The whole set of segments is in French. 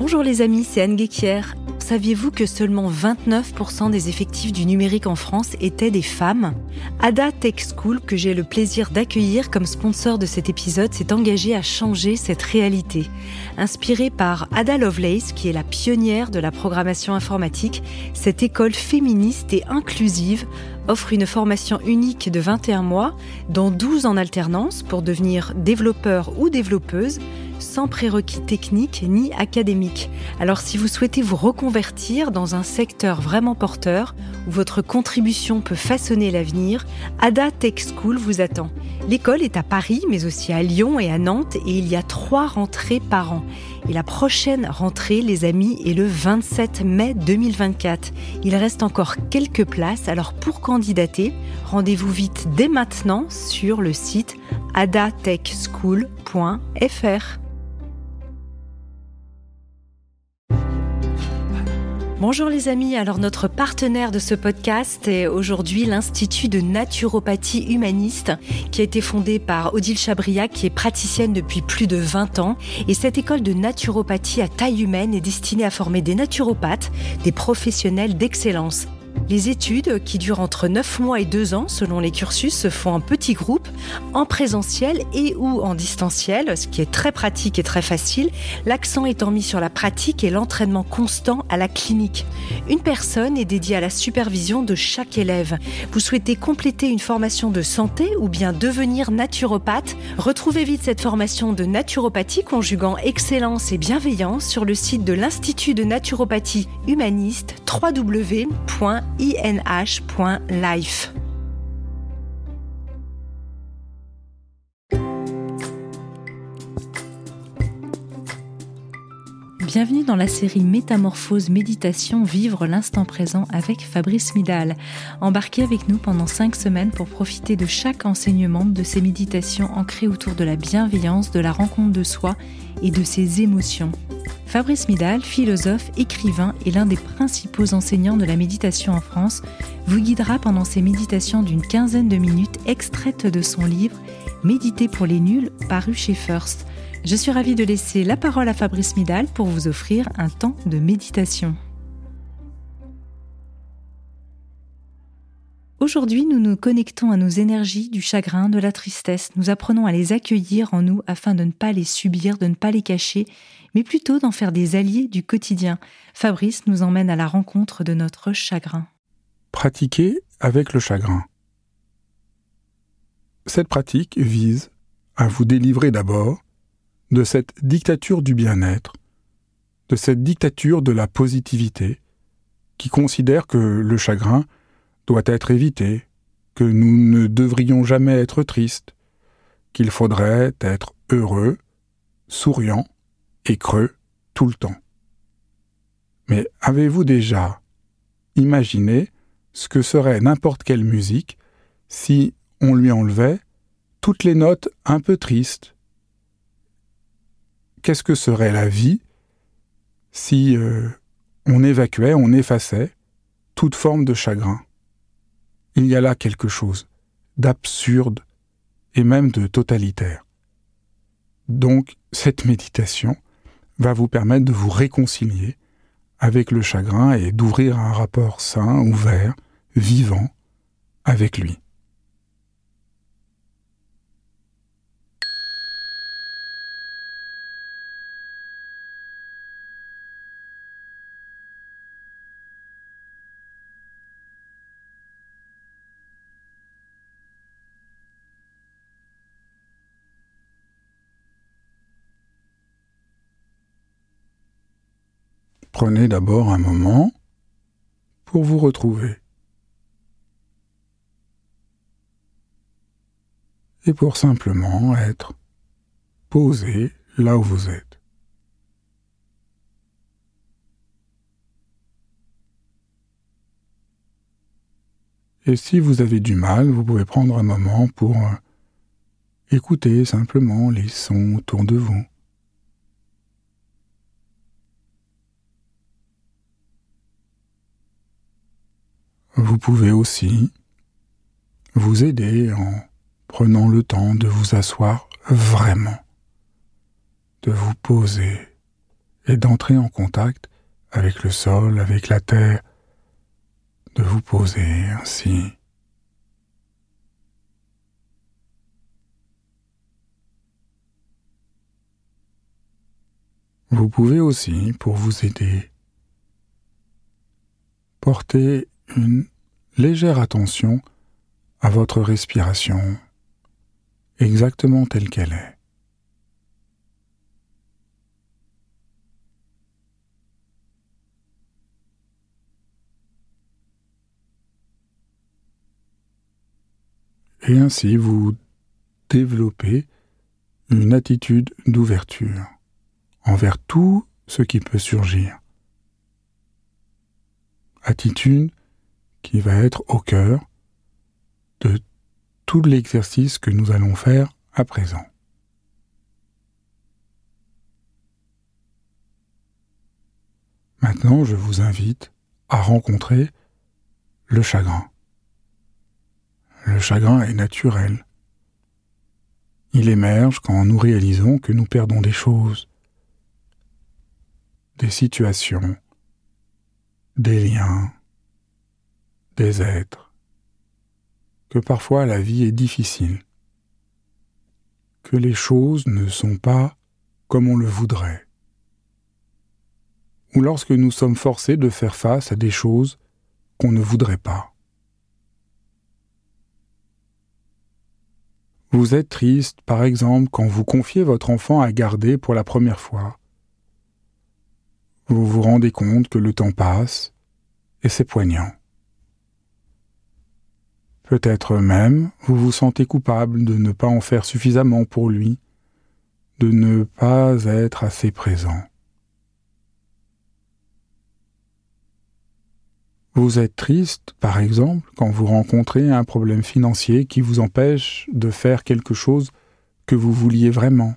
Bonjour les amis, c'est Anne Guéquière. Saviez-vous que seulement 29% des effectifs du numérique en France étaient des femmes ? Ada Tech School, que j'ai le plaisir d'accueillir comme sponsor de cet épisode, s'est engagée à changer cette réalité. Inspirée par Ada Lovelace, qui est la pionnière de la programmation informatique, cette école féministe et inclusive offre une formation unique de 21 mois, dont 12 en alternance pour devenir développeur ou développeuse, sans prérequis techniques ni académiques. Alors si vous souhaitez vous reconvertir dans un secteur vraiment porteur, où votre contribution peut façonner l'avenir, Ada Tech School vous attend. L'école est à Paris, mais aussi à Lyon et à Nantes, et il y a 3 rentrées par an. Et la prochaine rentrée, les amis, est le 27 mai 2024. Il reste encore quelques places, alors pour candidater, rendez-vous vite dès maintenant sur le site adatechschool.fr. Bonjour les amis, alors notre partenaire de ce podcast est aujourd'hui l'Institut de naturopathie humaniste qui a été fondé par Odile Chabriac qui est praticienne depuis plus de 20 ans et cette école de naturopathie à taille humaine est destinée à former des naturopathes, des professionnels d'excellence. Les études, qui durent entre 9 mois et 2 ans selon les cursus, se font en petits groupes, en présentiel et ou en distanciel, ce qui est très pratique et très facile, l'accent étant mis sur la pratique et l'entraînement constant à la clinique. Une personne est dédiée à la supervision de chaque élève. Vous souhaitez compléter une formation de santé ou bien devenir naturopathe ? Retrouvez vite cette formation de naturopathie conjuguant excellence et bienveillance sur le site de l'Institut de naturopathie humaniste www.inh.life. Bienvenue dans la série Métamorphose Méditation Vivre l'instant présent avec Fabrice Midal. Embarquez avec nous pendant 5 semaines pour profiter de chaque enseignement de ces méditations ancrées autour de la bienveillance, de la rencontre de soi et de ses émotions. Fabrice Midal, philosophe, écrivain et l'un des principaux enseignants de la méditation en France, vous guidera pendant ces méditations d'une 15aine de minutes extraites de son livre « Méditer pour les nuls » paru chez First. Je suis ravie de laisser la parole à Fabrice Midal pour vous offrir un temps de méditation. Aujourd'hui, nous nous connectons à nos énergies du chagrin, de la tristesse. Nous apprenons à les accueillir en nous afin de ne pas les subir, de ne pas les cacher, mais plutôt d'en faire des alliés du quotidien. Fabrice nous emmène à la rencontre de notre chagrin. Pratiquer avec le chagrin. Cette pratique vise à vous délivrer d'abord de cette dictature du bien-être, de cette dictature de la positivité, qui considère que le chagrin doit être évité, que nous ne devrions jamais être tristes, qu'il faudrait être heureux, souriant et creux tout le temps. Mais avez-vous déjà imaginé ce que serait n'importe quelle musique si on lui enlevait toutes les notes un peu tristes ? Qu'est-ce que serait la vie si on évacuait, on effaçait toute forme de chagrin ? Il y a là quelque chose d'absurde et même de totalitaire. Donc, cette méditation va vous permettre de vous réconcilier avec le chagrin et d'ouvrir un rapport sain, ouvert, vivant avec lui. Prenez d'abord un moment pour vous retrouver et pour simplement être posé là où vous êtes. Et si vous avez du mal, vous pouvez prendre un moment pour écouter simplement les sons autour de vous. Vous pouvez aussi vous aider en prenant le temps de vous asseoir vraiment, de vous poser et d'entrer en contact avec le sol, avec la terre, de vous poser ainsi. Vous pouvez aussi, pour vous aider, porter une légère attention à votre respiration, exactement telle qu'elle est. Et ainsi vous développez une attitude d'ouverture envers tout ce qui peut surgir. Attitude qui va être au cœur de tout l'exercice que nous allons faire à présent. Maintenant, je vous invite à rencontrer le chagrin. Le chagrin est naturel. Il émerge quand nous réalisons que nous perdons des choses, des situations, des liens, des êtres, que parfois la vie est difficile, que les choses ne sont pas comme on le voudrait, ou lorsque nous sommes forcés de faire face à des choses qu'on ne voudrait pas. Vous êtes triste, par exemple, quand vous confiez votre enfant à garder pour la première fois. Vous vous rendez compte que le temps passe et c'est poignant. Peut-être même vous vous sentez coupable de ne pas en faire suffisamment pour lui, de ne pas être assez présent. Vous êtes triste, par exemple, quand vous rencontrez un problème financier qui vous empêche de faire quelque chose que vous vouliez vraiment.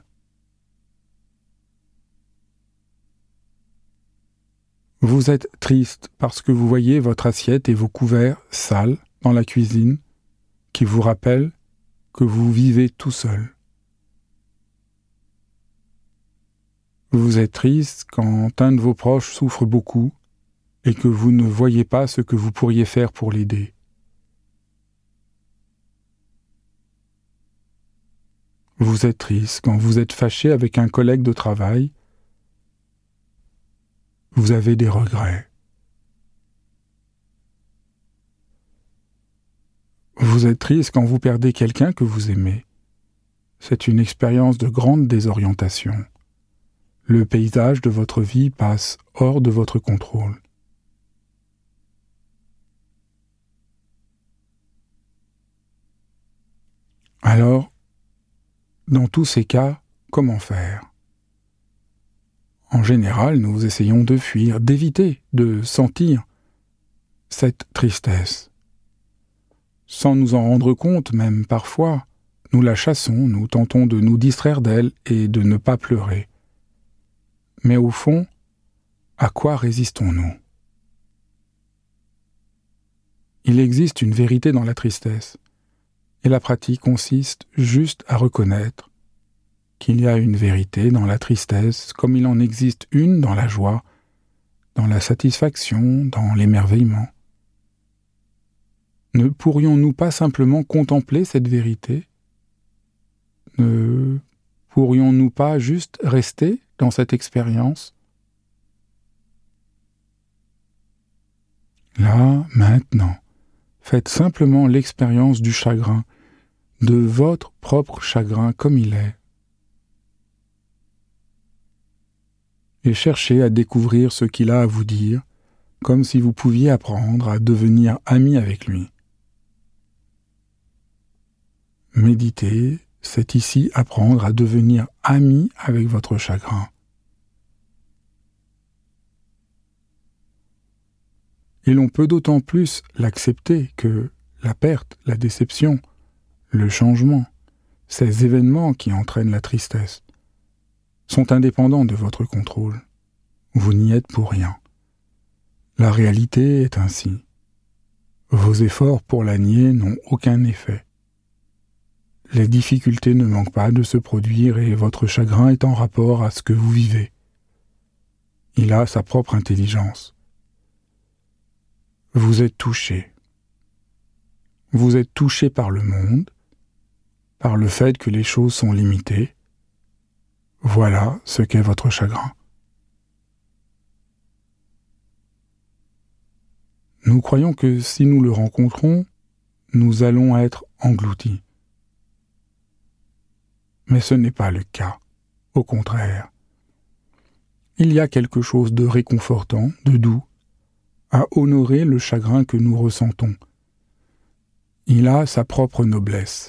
Vous êtes triste parce que vous voyez votre assiette et vos couverts sales dans la cuisine qui vous rappellent que vous vivez tout seul. Vous êtes triste quand un de vos proches souffre beaucoup et que vous ne voyez pas ce que vous pourriez faire pour l'aider. Vous êtes triste quand vous êtes fâché avec un collègue de travail. Vous avez des regrets. Vous êtes triste quand vous perdez quelqu'un que vous aimez. C'est une expérience de grande désorientation. Le paysage de votre vie passe hors de votre contrôle. Alors, dans tous ces cas, comment faire ? En général, nous essayons de fuir, d'éviter de sentir cette tristesse. Sans nous en rendre compte, même parfois, nous la chassons, nous tentons de nous distraire d'elle et de ne pas pleurer. Mais au fond, à quoi résistons-nous ? Il existe une vérité dans la tristesse. Et la pratique consiste juste à reconnaître qu'il y a une vérité dans la tristesse, comme il en existe une dans la joie, dans la satisfaction, dans l'émerveillement. Ne pourrions-nous pas simplement contempler cette vérité ? Ne pourrions-nous pas juste rester dans cette expérience ? Là, maintenant, faites simplement l'expérience du chagrin, de votre propre chagrin comme il est. Et cherchez à découvrir ce qu'il a à vous dire, comme si vous pouviez apprendre à devenir ami avec lui. Méditer, c'est ici apprendre à devenir ami avec votre chagrin. Et l'on peut d'autant plus l'accepter que la perte, la déception, le changement, ces événements qui entraînent la tristesse, sont indépendants de votre contrôle. Vous n'y êtes pour rien. La réalité est ainsi. Vos efforts pour la nier n'ont aucun effet. Les difficultés ne manquent pas de se produire et votre chagrin est en rapport à ce que vous vivez. Il a sa propre intelligence. Vous êtes touché. Vous êtes touché par le monde, par le fait que les choses sont limitées. Voilà ce qu'est votre chagrin. Nous croyons que si nous le rencontrons, nous allons être engloutis. Mais ce n'est pas le cas. Au contraire. Il y a quelque chose de réconfortant, de doux, à honorer le chagrin que nous ressentons. Il a sa propre noblesse.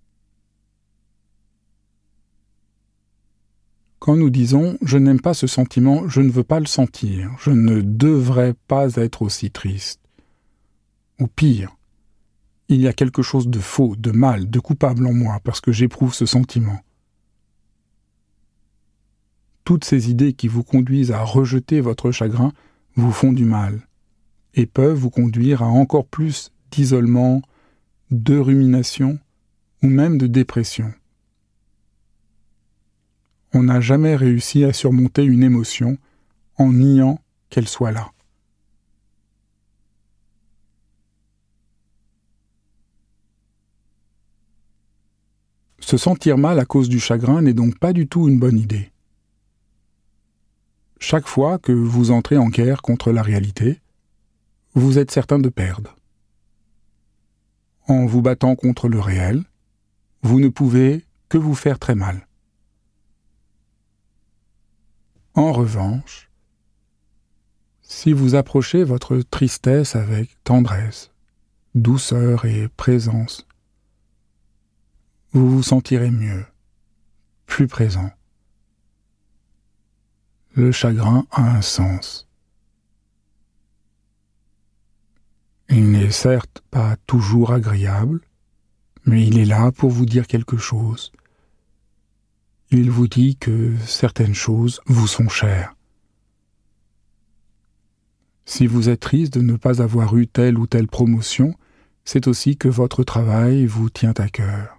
Quand nous disons « je n'aime pas ce sentiment, je ne veux pas le sentir, je ne devrais pas être aussi triste », ou pire, il y a quelque chose de faux, de mal, de coupable en moi parce que j'éprouve ce sentiment. Toutes ces idées qui vous conduisent à rejeter votre chagrin vous font du mal et peuvent vous conduire à encore plus d'isolement, de rumination ou même de dépression. On n'a jamais réussi à surmonter une émotion en niant qu'elle soit là. Se sentir mal à cause du chagrin n'est donc pas du tout une bonne idée. Chaque fois que vous entrez en guerre contre la réalité, vous êtes certain de perdre. En vous battant contre le réel, vous ne pouvez que vous faire très mal. En revanche, si vous approchez votre tristesse avec tendresse, douceur et présence, vous vous sentirez mieux, plus présent. Le chagrin a un sens. Il n'est certes pas toujours agréable, mais il est là pour vous dire quelque chose. Il vous dit que certaines choses vous sont chères. Si vous êtes triste de ne pas avoir eu telle ou telle promotion, c'est aussi que votre travail vous tient à cœur.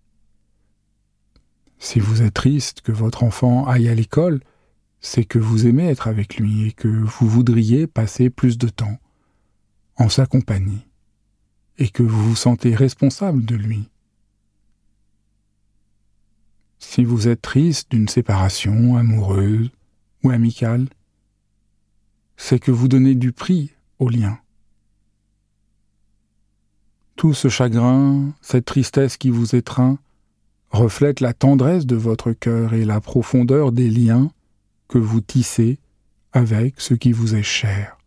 Si vous êtes triste que votre enfant aille à l'école, c'est que vous aimez être avec lui et que vous voudriez passer plus de temps en sa compagnie et que vous vous sentez responsable de lui. Si vous êtes triste d'une séparation amoureuse ou amicale, c'est que vous donnez du prix au lien. Tout ce chagrin, cette tristesse qui vous étreint, reflète la tendresse de votre cœur et la profondeur des liens que vous tissez avec ce qui vous est cher.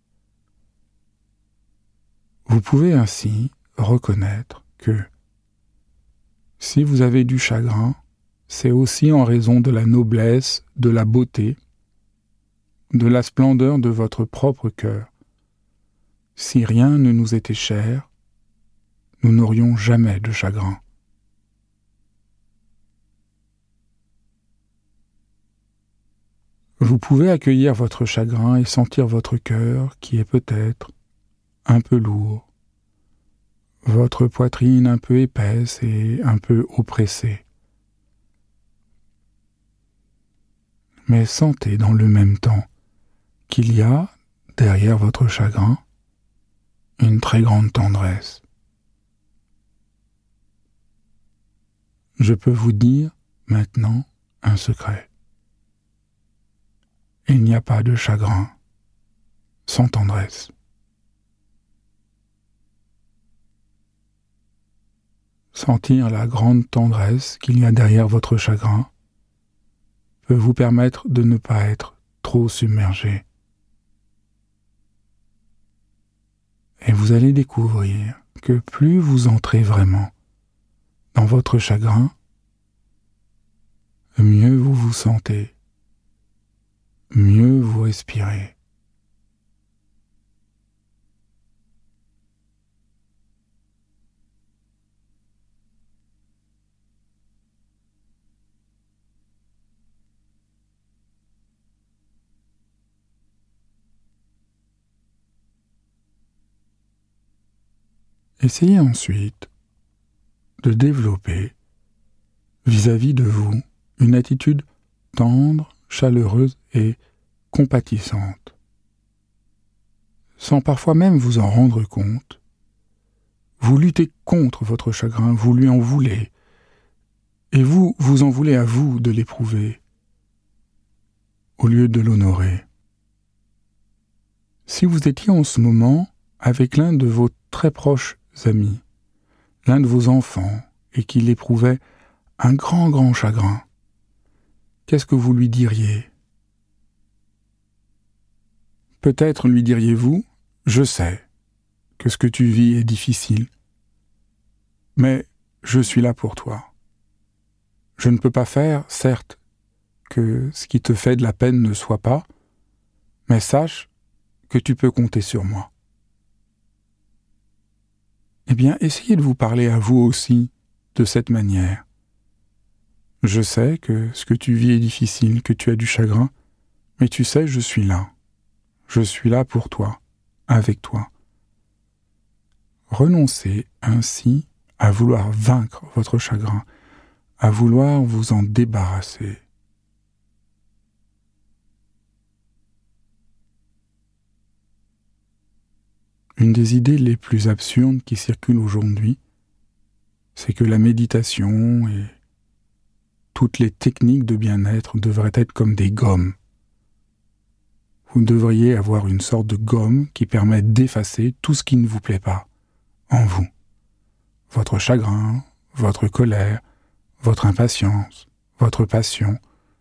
Vous pouvez ainsi reconnaître que si vous avez du chagrin, c'est aussi en raison de la noblesse, de la beauté, de la splendeur de votre propre cœur. Si rien ne nous était cher, nous n'aurions jamais de chagrin. Vous pouvez accueillir votre chagrin et sentir votre cœur qui est peut-être un peu lourd, votre poitrine un peu épaisse et un peu oppressée. Mais sentez dans le même temps qu'il y a, derrière votre chagrin, une très grande tendresse. Je peux vous dire maintenant un secret. Il n'y a pas de chagrin sans tendresse. Sentir la grande tendresse qu'il y a derrière votre chagrin peut vous permettre de ne pas être trop submergé. Et vous allez découvrir que plus vous entrez vraiment dans votre chagrin, mieux vous vous sentez, mieux vous respirez. Essayez ensuite de développer vis-à-vis de vous une attitude tendre, chaleureuse et compatissante. Sans parfois même vous en rendre compte, vous luttez contre votre chagrin, vous lui en voulez, et vous en voulez à vous de l'éprouver, au lieu de l'honorer. Si vous étiez en ce moment avec l'un de vos très proches amis, l'un de vos enfants, et qu'il éprouvait un grand chagrin, qu'est-ce que vous lui diriez ? Peut-être lui diriez-vous « Je sais que ce que tu vis est difficile, mais je suis là pour toi. Je ne peux pas faire, certes, que ce qui te fait de la peine ne soit pas, mais sache que tu peux compter sur moi. » Eh bien, essayez de vous parler à vous aussi de cette manière. Je sais que ce que tu vis est difficile, que tu as du chagrin, mais tu sais, je suis là. Je suis là pour toi, avec toi. Renoncez ainsi à vouloir vaincre votre chagrin, à vouloir vous en débarrasser. Une des idées les plus absurdes qui circulent aujourd'hui, c'est que la méditation et toutes les techniques de bien-être devraient être comme des gommes. Vous devriez avoir une sorte de gomme qui permet d'effacer tout ce qui ne vous plaît pas en vous. Votre chagrin, votre colère, votre impatience, votre passion.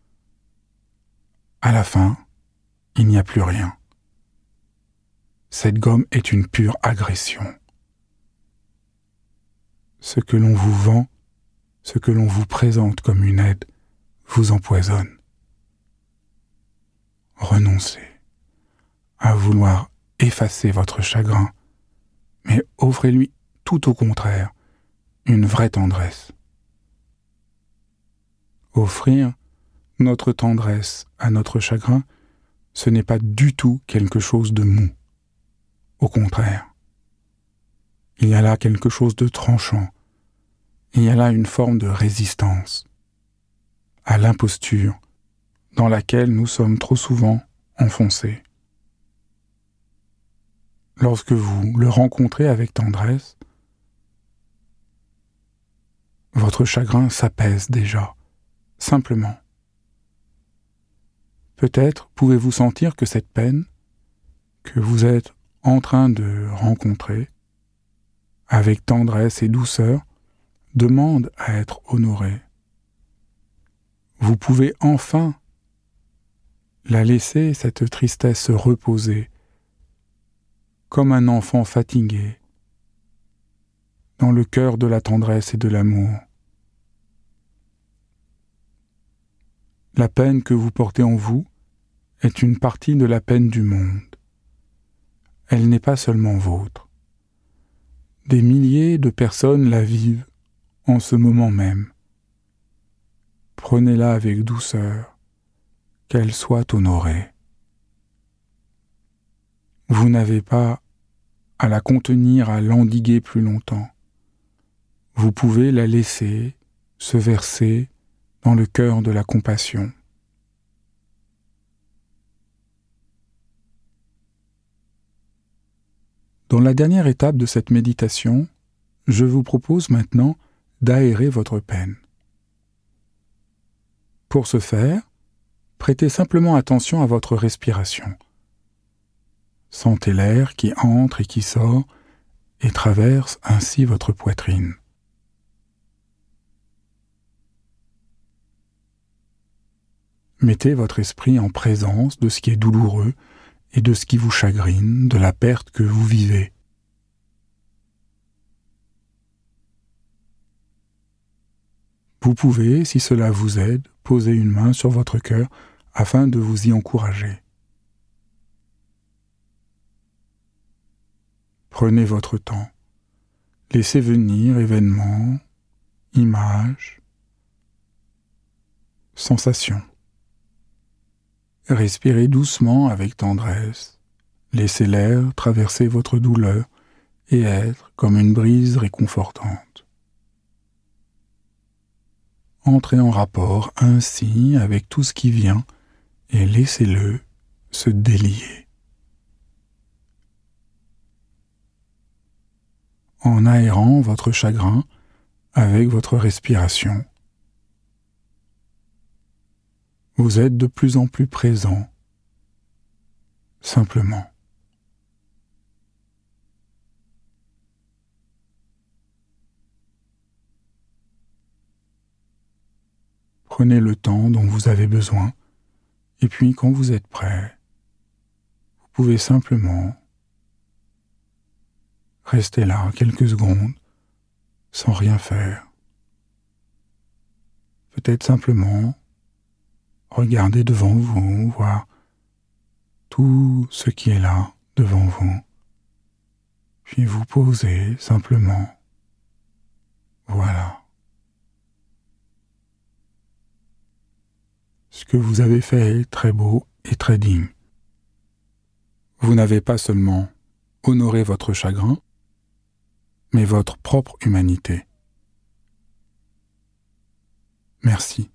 À la fin, il n'y a plus rien. Cette gomme est une pure agression. Ce que l'on vous vend, ce que l'on vous présente comme une aide, vous empoisonne. Renoncez à vouloir effacer votre chagrin, mais offrez-lui tout au contraire une vraie tendresse. Offrir notre tendresse à notre chagrin, ce n'est pas du tout quelque chose de mou. Au contraire, il y a là quelque chose de tranchant, il y a là une forme de résistance à l'imposture dans laquelle nous sommes trop souvent enfoncés. Lorsque vous le rencontrez avec tendresse, votre chagrin s'apaise déjà, simplement. Peut-être pouvez-vous sentir que cette peine que vous êtes en train de rencontrer, avec tendresse et douceur, demande à être honorée. Vous pouvez enfin la laisser, cette tristesse, se reposer, comme un enfant fatigué, dans le cœur de la tendresse et de l'amour. La peine que vous portez en vous est une partie de la peine du monde. Elle n'est pas seulement vôtre. Des milliers de personnes la vivent en ce moment même. Prenez-la avec douceur, qu'elle soit honorée. Vous n'avez pas à la contenir, à l'endiguer plus longtemps. Vous pouvez la laisser se verser dans le cœur de la compassion. Dans la dernière étape de cette méditation, je vous propose maintenant d'aérer votre peine. Pour ce faire, prêtez simplement attention à votre respiration. Sentez l'air qui entre et qui sort et traverse ainsi votre poitrine. Mettez votre esprit en présence de ce qui est douloureux et de ce qui vous chagrine, de la perte que vous vivez. Vous pouvez, si cela vous aide, poser une main sur votre cœur afin de vous y encourager. Prenez votre temps. Laissez venir événements, images, sensations. Respirez doucement avec tendresse. Laissez l'air traverser votre douleur et être comme une brise réconfortante. Entrez en rapport ainsi avec tout ce qui vient et laissez-le se délier. En aérant votre chagrin avec votre respiration, vous êtes de plus en plus présent, simplement. Prenez le temps dont vous avez besoin, et puis quand vous êtes prêt, vous pouvez simplement rester là quelques secondes sans rien faire. Peut-être simplement regarder devant vous, voir tout ce qui est là devant vous, puis vous poser simplement. Voilà. Ce que vous avez fait est très beau et très digne. Vous n'avez pas seulement honoré votre chagrin, mais votre propre humanité. Merci.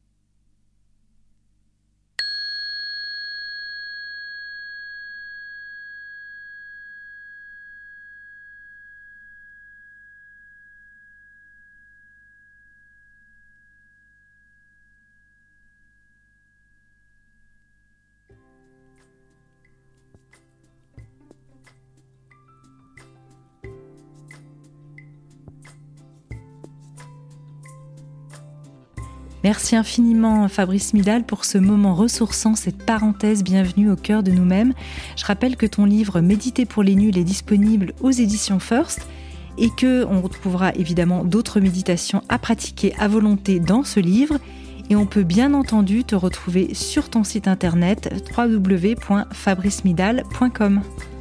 Merci infiniment Fabrice Midal pour ce moment ressourçant, cette parenthèse bienvenue au cœur de nous-mêmes. Je rappelle que ton livre Méditer pour les nuls est disponible aux éditions First et qu'on retrouvera évidemment d'autres méditations à pratiquer à volonté dans ce livre. Et on peut bien entendu te retrouver sur ton site internet www.fabricemidal.com.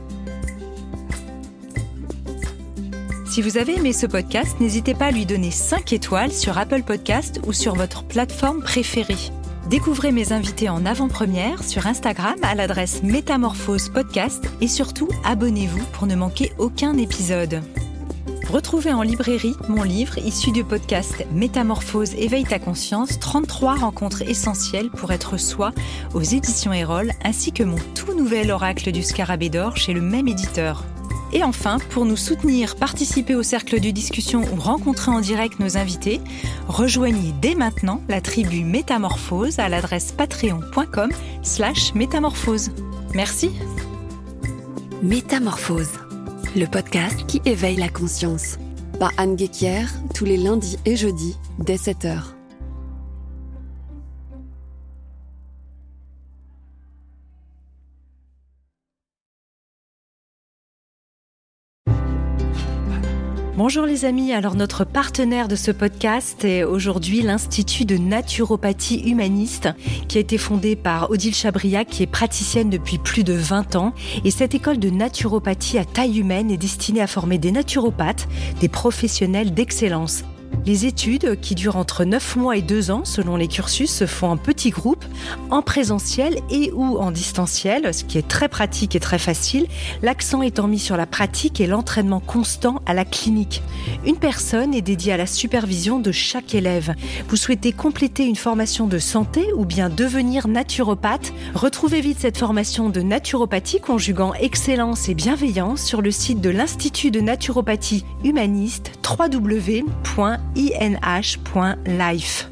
Si vous avez aimé ce podcast, n'hésitez pas à lui donner 5 étoiles sur Apple Podcast ou sur votre plateforme préférée. Découvrez mes invités en avant-première sur Instagram à l'adresse Métamorphose Podcast et surtout abonnez-vous pour ne manquer aucun épisode. Retrouvez en librairie mon livre issu du podcast Métamorphose éveille ta conscience, 33 rencontres essentielles pour être soi aux éditions Erol, ainsi que mon tout nouvel oracle du Scarabée d'or chez le même éditeur. Et enfin, pour nous soutenir, participer au cercle de discussion ou rencontrer en direct nos invités, rejoignez dès maintenant la tribu Métamorphose à l'adresse patreon.com/métamorphose. Merci. Métamorphose, le podcast qui éveille la conscience. Par Anne Guéquière, tous les lundis et jeudis, dès 7h. Bonjour les amis, alors notre partenaire de ce podcast est aujourd'hui l'Institut de naturopathie humaniste qui a été fondé par Odile Chabriac qui est praticienne depuis plus de 20 ans et cette école de naturopathie à taille humaine est destinée à former des naturopathes, des professionnels d'excellence. Les études, qui durent entre 9 mois et 2 ans selon les cursus, se font en petits groupes, en présentiel et ou en distanciel, ce qui est très pratique et très facile, l'accent étant mis sur la pratique et l'entraînement constant à la clinique. Une personne est dédiée à la supervision de chaque élève. Vous souhaitez compléter une formation de santé ou bien devenir naturopathe? Retrouvez vite cette formation de naturopathie conjuguant excellence et bienveillance sur le site de l'Institut de naturopathie humaniste www.inh.life.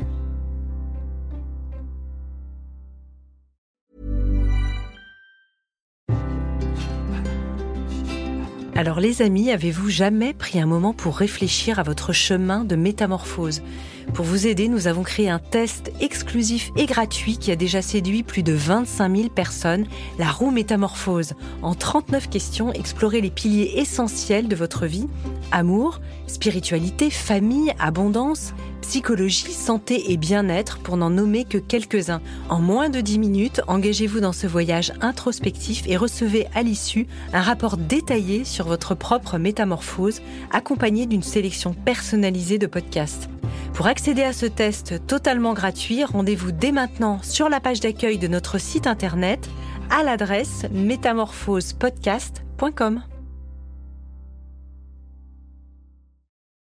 Alors les amis, avez-vous jamais pris un moment pour réfléchir à votre chemin de métamorphose ? Pour vous aider, nous avons créé un test exclusif et gratuit qui a déjà séduit plus de 25 000 personnes, la roue métamorphose. En 39 questions, explorez les piliers essentiels de votre vie, amour, spiritualité, famille, abondance, psychologie, santé et bien-être pour n'en nommer que quelques-uns. En moins de 10 minutes, engagez-vous dans ce voyage introspectif et recevez à l'issue un rapport détaillé sur votre propre métamorphose, accompagné d'une sélection personnalisée de podcasts. Pour accéder à ce test totalement gratuit, rendez-vous dès maintenant sur la page d'accueil de notre site internet à l'adresse métamorphosepodcast.com.